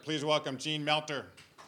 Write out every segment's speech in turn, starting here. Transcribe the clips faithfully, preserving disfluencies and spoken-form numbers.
Please welcome Gene Melter.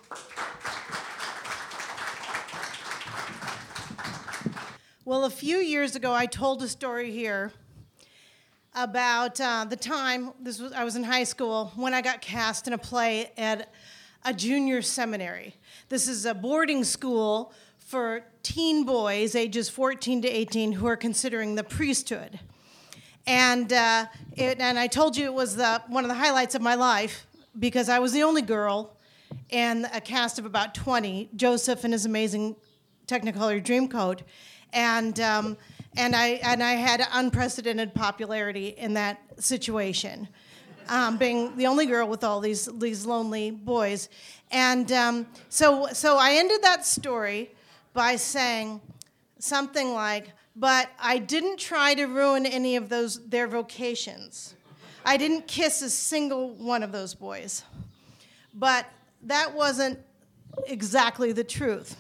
Well, a few years ago, I told a story here about uh, the time, this was, I was in high school, when I got cast in a play at a junior seminary. This is a boarding school for teen boys, ages fourteen to eighteen, who are considering the priesthood. And uh, it, and I told you it was the, one of the highlights of my life, because I was the only girl and a cast of about twenty, Joseph and his amazing Technicolor Dreamcoat, and um, and I and I had unprecedented popularity in that situation, um, being the only girl with all these these lonely boys, and um, so so I ended that story by saying something like, "But I didn't try to ruin any of those their vocations. I didn't kiss a single one of those boys." But that wasn't exactly the truth.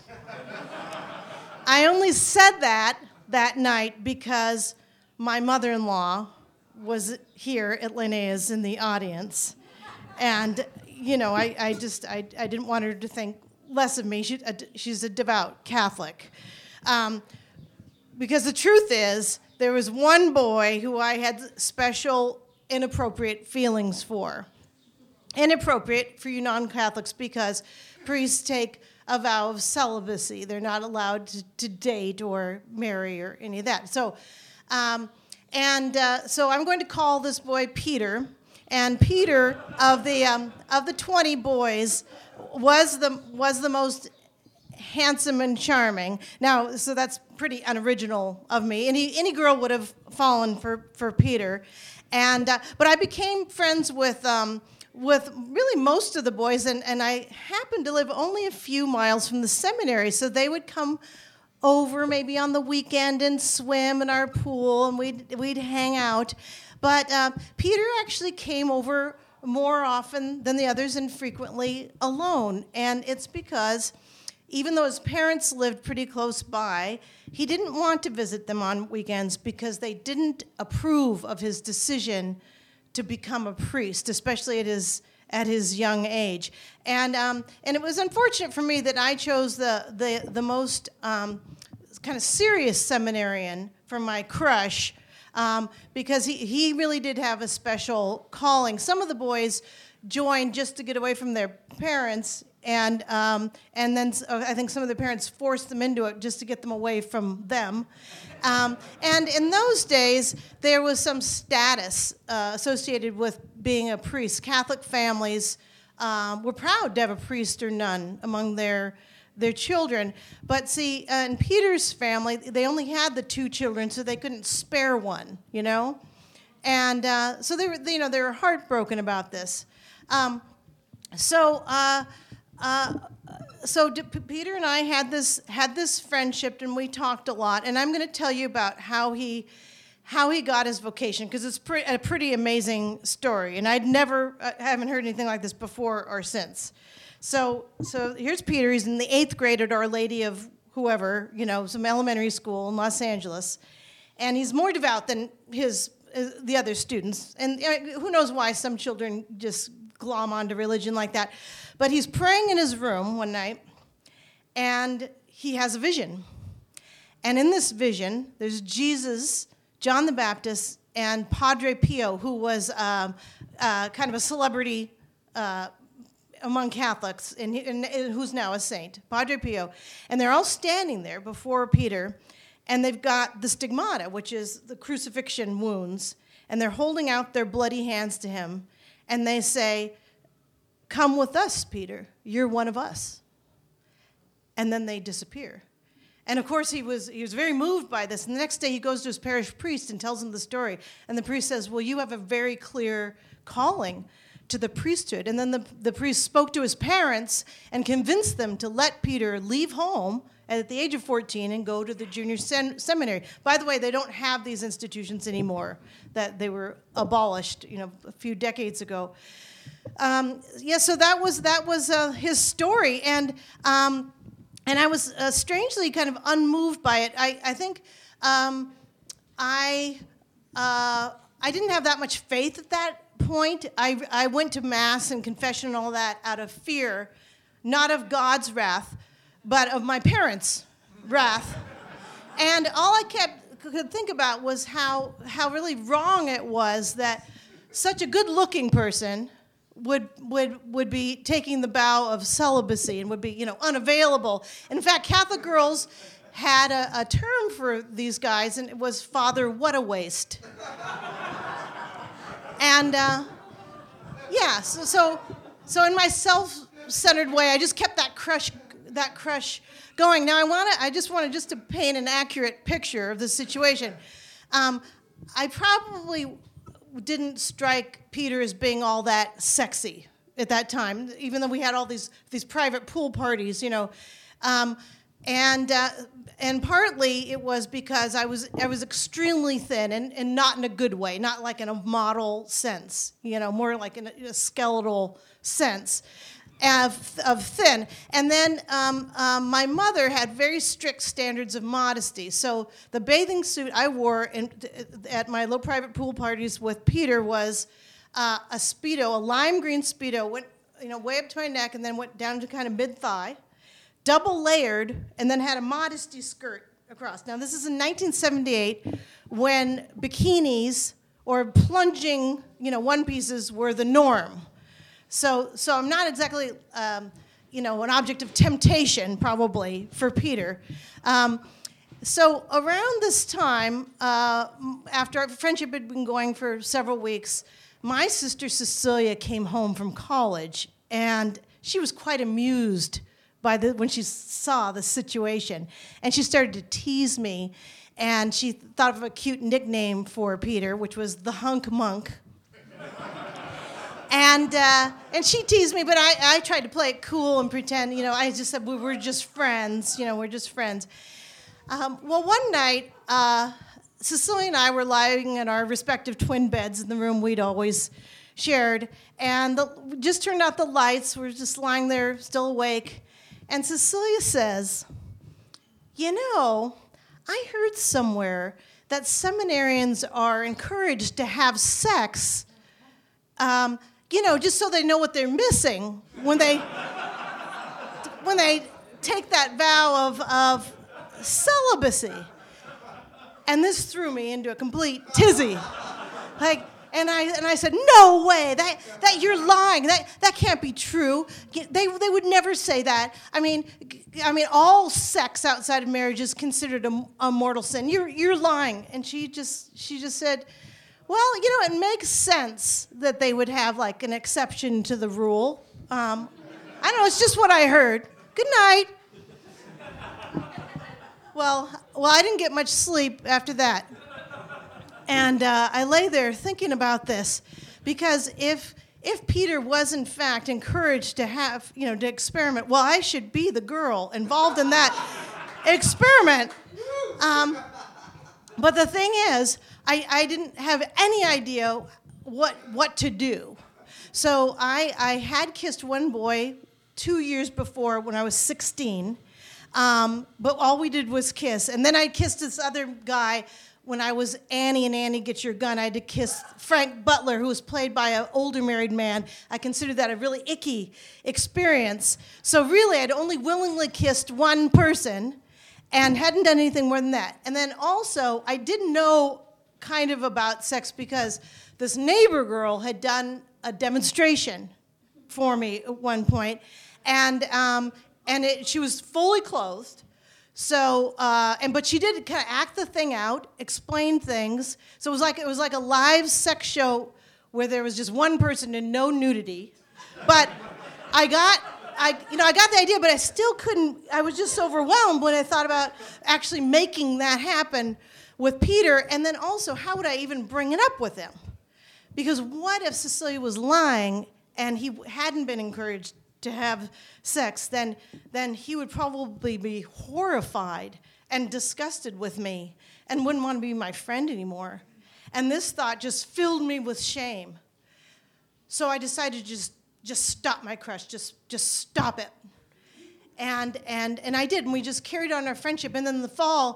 I only said that that night because my mother-in-law was here at Linnaeus in the audience. And, you know, I, I just, I, I didn't want her to think less of me. She, she's a devout Catholic. Um, because the truth is, there was one boy who I had special inappropriate feelings for. Inappropriate for you non-Catholics because priests take a vow of celibacy. They're not allowed to, to date or marry or any of that. So, um, and uh, so I'm going to call this boy Peter. And Peter, of the um, of the twenty boys, was the was the most handsome and charming. Now, so that's pretty unoriginal of me. Any any girl would have fallen for for Peter. And uh, but I became friends with um, with really most of the boys, and, and I happened to live only a few miles from the seminary, so they would come over maybe on the weekend and swim in our pool, and we'd we'd hang out. But uh, Peter actually came over more often than the others, and frequently alone. And it's because even though his parents lived pretty close by, he didn't want to visit them on weekends because they didn't approve of his decision to become a priest, especially at his at his young age. And um, and it was unfortunate for me that I chose the the the most um, kind of serious seminarian for my crush, um, because he, he really did have a special calling. Some of the boys joined just to get away from their parents, and um, and then I think some of the parents forced them into it just to get them away from them. Um, and in those days, there was some status uh, associated with being a priest. Catholic families um, were proud to have a priest or nun among their their children. But see, uh, in Peter's family, they only had the two children, so they couldn't spare one, you know. And uh, so they were, you know, they were heartbroken about this. Um, so. Uh, uh, So D- Peter and I had this had this friendship, and we talked a lot. And I'm going to tell you about how he how he got his vocation, because it's pre- a pretty amazing story. And I'd never uh, haven't heard anything like this before or since. So so here's Peter. He's in the eighth grade at Our Lady of whoever, you know, some elementary school in Los Angeles, and he's more devout than his, his the other students. And uh, who knows why some children just glom onto religion like that. But he's praying in his room one night, and he has a vision. And in this vision, there's Jesus, John the Baptist, and Padre Pio, who was um, uh, kind of a celebrity uh, among Catholics, and, and, and who's now a saint, Padre Pio. And they're all standing there before Peter, and they've got the stigmata, which is the crucifixion wounds, and they're holding out their bloody hands to him, and they say, "Come with us, Peter. You're one of us." And then they disappear. And of course, he was he was very moved by this. And the next day, he goes to his parish priest and tells him the story. And the priest says, "Well, you have a very clear calling to the priesthood." And then the, the priest spoke to his parents and convinced them to let Peter leave home at the age of fourteen and go to the junior sen- seminary. By the way, they don't have these institutions anymore. That they were abolished, you know, a few decades ago. Um, yeah, so that was that was uh, his story, and um, and I was uh, strangely kind of unmoved by it. I I think um, I uh, I didn't have that much faith at that point, I, I went to Mass and confession and all that out of fear, not of God's wrath, but of my parents' wrath. And all I kept could think about was how, how really wrong it was that such a good-looking person would would would be taking the vow of celibacy and would be, you know, unavailable. In fact, Catholic girls had a, a term for these guys, and it was Father What a Waste. And uh, yeah, so, so so in my self-centered way, I just kept that crush that crush going. Now I want to I just wanted just to paint an accurate picture of the situation. Um, I probably didn't strike Peter as being all that sexy at that time, even though we had all these these private pool parties, you know, um, and uh, and partly it was because I was I was extremely thin and, and not in a good way, not like in a model sense, you know, more like in a, a skeletal sense of, of thin. And then um, um, my mother had very strict standards of modesty. So the bathing suit I wore in, at my little private pool parties with Peter was uh, a Speedo, a lime green Speedo, went, you know, way up to my neck and then went down to kind of mid-thigh, double layered, and then had a modesty skirt across. Now, this is in nineteen seventy-eight when bikinis or plunging, you know, one pieces were the norm. So, so I'm not exactly, um, you know, an object of temptation, probably, for Peter. Um, so around this time, uh, after our friendship had been going for several weeks, my sister Cecilia came home from college, and she was quite amused by the when she saw the situation. And she started to tease me, and she thought of a cute nickname for Peter, which was the Hunk Monk. And uh, and she teased me, but I, I tried to play it cool and pretend, you know, I just said, we we're just friends, you know, we're just friends. Um, well, one night, uh, Cecilia and I were lying in our respective twin beds in the room we'd always shared, and the, we just turned out the lights, we were just lying there, still awake, and Cecilia says, you know, I heard somewhere that seminarians are encouraged to have sex, um, you know, just so they know what they're missing when they when they take that vow of, of celibacy. And this threw me into a complete tizzy. Like, and I and I said, no way, that that you're lying. That that can't be true. They they would never say that. I mean, I mean, all sex outside of marriage is considered a, a mortal sin. You're you're lying. And she just she just said, well, you know, it makes sense that they would have like an exception to the rule. Um, I don't know, it's just what I heard. Good night. Well, well, I didn't get much sleep after that. And uh, I lay there thinking about this, because if if Peter was in fact encouraged to have, you know, to experiment, well, I should be the girl involved in that experiment. Um, but the thing is, I, I didn't have any idea what what to do. So I, I had kissed one boy two years before when I was sixteen, um, but all we did was kiss. And then I kissed this other guy when I was Annie and Annie Get Your Gun. I had to kiss Frank Butler, who was played by an older married man. I considered that a really icky experience. So really, I'd only willingly kissed one person and hadn't done anything more than that. And then also, I didn't know kind of about sex because this neighbor girl had done a demonstration for me at one point, and um, and it, she was fully clothed. So uh, and but she did kind of act the thing out, explain things. So it was like it was like a live sex show where there was just one person and no nudity. But I got. I, you know, I got the idea, but I still couldn't. I was just overwhelmed when I thought about actually making that happen with Peter, and then also, how would I even bring it up with him? Because what if Cecilia was lying and he hadn't been encouraged to have sex? Then, then he would probably be horrified and disgusted with me and wouldn't want to be my friend anymore. And this thought just filled me with shame. So I decided to just just stop my crush, just just stop it. And and and I did, and we just carried on our friendship. And then in the fall,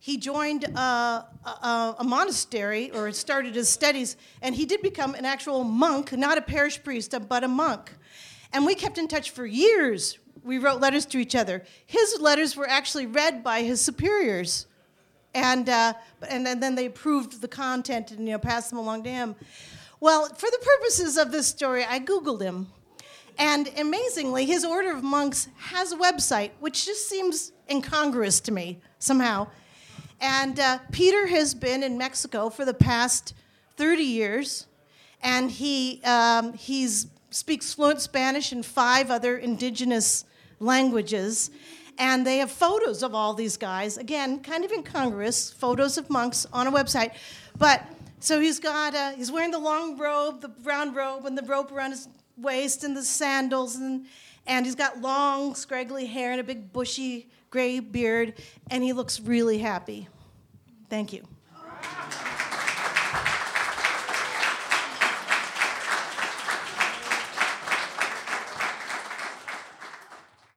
he joined uh, a, a monastery, or started his studies, and he did become an actual monk, not a parish priest, but a monk. And we kept in touch for years. We wrote letters to each other. His letters were actually read by his superiors, and uh, and, and then they approved the content and, you know, passed them along to him. Well, for the purposes of this story, I Googled him. And amazingly, his order of monks has a website, which just seems incongruous to me somehow. And uh, Peter has been in Mexico for the past thirty years, and he um, he's speaks fluent Spanish and five other indigenous languages. And they have photos of all these guys, again, kind of incongruous, photos of monks on a website. But so he's got uh, he's wearing the long robe, the brown robe, and the rope around his waist, and the sandals, and and he's got long, scraggly hair and a big bushy gray beard, and he looks really happy. Thank you.